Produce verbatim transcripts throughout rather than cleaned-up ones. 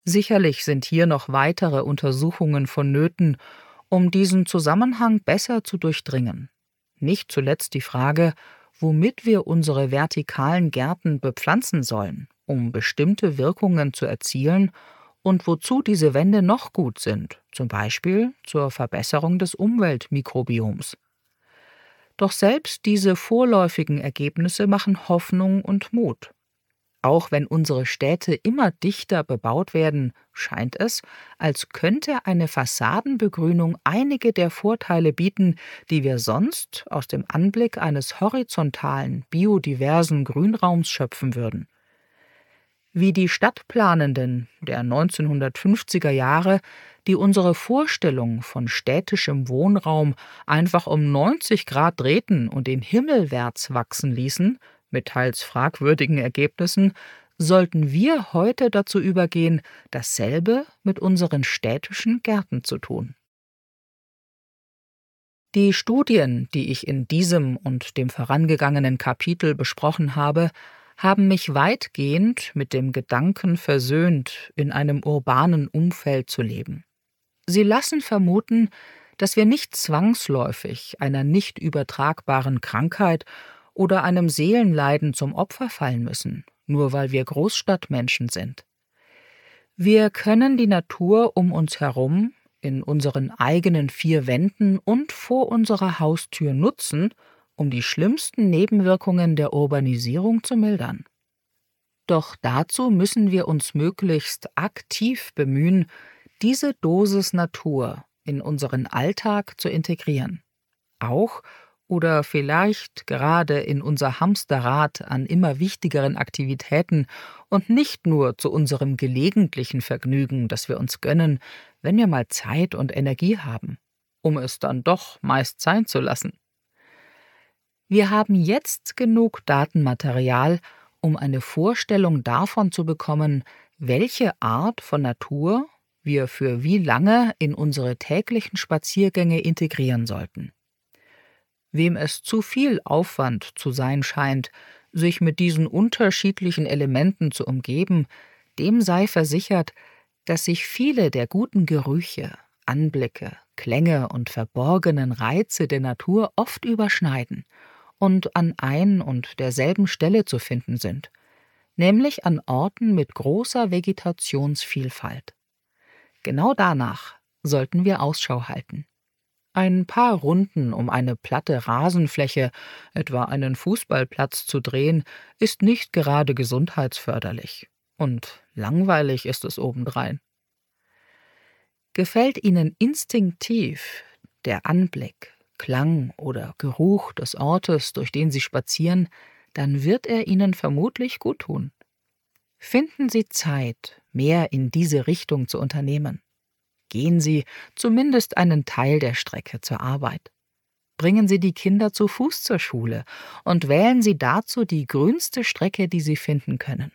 Sicherlich sind hier noch weitere Untersuchungen vonnöten, um diesen Zusammenhang besser zu durchdringen. Nicht zuletzt die Frage, womit wir unsere vertikalen Gärten bepflanzen sollen, um bestimmte Wirkungen zu erzielen und wozu diese Wände noch gut sind, zum Beispiel zur Verbesserung des Umweltmikrobioms. Doch selbst diese vorläufigen Ergebnisse machen Hoffnung und Mut. Auch wenn unsere Städte immer dichter bebaut werden, scheint es, als könnte eine Fassadenbegrünung einige der Vorteile bieten, die wir sonst aus dem Anblick eines horizontalen, biodiversen Grünraums schöpfen würden. Wie die Stadtplanenden der neunzehnhundertfünfziger Jahre, die unsere Vorstellung von städtischem Wohnraum einfach um neunzig Grad drehten und den himmelwärts wachsen ließen, mit teils fragwürdigen Ergebnissen, sollten wir heute dazu übergehen, dasselbe mit unseren städtischen Gärten zu tun. Die Studien, die ich in diesem und dem vorangegangenen Kapitel besprochen habe, haben mich weitgehend mit dem Gedanken versöhnt, in einem urbanen Umfeld zu leben. Sie lassen vermuten, dass wir nicht zwangsläufig einer nicht übertragbaren Krankheit oder einem Seelenleiden zum Opfer fallen müssen, nur weil wir Großstadtmenschen sind. Wir können die Natur um uns herum, in unseren eigenen vier Wänden und vor unserer Haustür nutzen, um die schlimmsten Nebenwirkungen der Urbanisierung zu mildern. Doch dazu müssen wir uns möglichst aktiv bemühen, diese Dosis Natur in unseren Alltag zu integrieren. Auch oder vielleicht gerade in unser Hamsterrad an immer wichtigeren Aktivitäten und nicht nur zu unserem gelegentlichen Vergnügen, das wir uns gönnen, wenn wir mal Zeit und Energie haben, um es dann doch meist sein zu lassen. Wir haben jetzt genug Datenmaterial, um eine Vorstellung davon zu bekommen, welche Art von Natur wir für wie lange in unsere täglichen Spaziergänge integrieren sollten. Wem es zu viel Aufwand zu sein scheint, sich mit diesen unterschiedlichen Elementen zu umgeben, dem sei versichert, dass sich viele der guten Gerüche, Anblicke, Klänge und verborgenen Reize der Natur oft überschneiden und an ein und derselben Stelle zu finden sind, nämlich an Orten mit großer Vegetationsvielfalt. Genau danach sollten wir Ausschau halten. Ein paar Runden um eine platte Rasenfläche, etwa einen Fußballplatz, zu drehen, ist nicht gerade gesundheitsförderlich. Und langweilig ist es obendrein. Gefällt Ihnen instinktiv der Anblick, Klang oder Geruch des Ortes, durch den Sie spazieren, dann wird er Ihnen vermutlich guttun. Finden Sie Zeit, mehr in diese Richtung zu unternehmen. Gehen Sie zumindest einen Teil der Strecke zur Arbeit. Bringen Sie die Kinder zu Fuß zur Schule und wählen Sie dazu die grünste Strecke, die Sie finden können.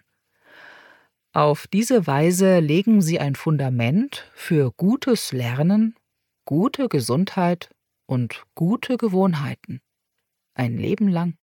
Auf diese Weise legen Sie ein Fundament für gutes Lernen, gute Gesundheit und gute Gewohnheiten. Ein Leben lang.